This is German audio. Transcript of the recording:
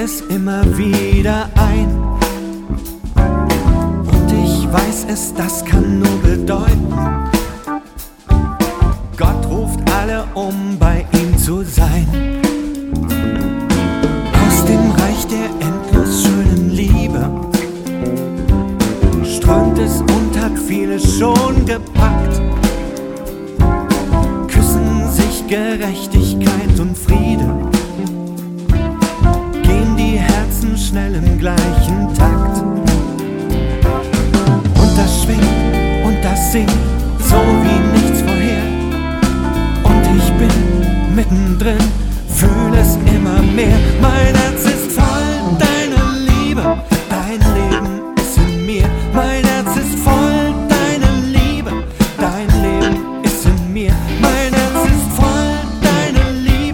es immer wieder ein. Und ich weiß es, das kann nur bedeuten, Gott ruft alle, um bei ihm zu sein. Aus dem Reich der endlos schönen Liebe strömt es und hat viele schon gepackt. Küssen sich Gerechtigkeit und Friede, gehen die Herzen schnell im gleichen Takt. Und das schwingt und das singt so wie nichts vorher. Und ich bin mittendrin, fühle es immer mehr. Mein Herz ist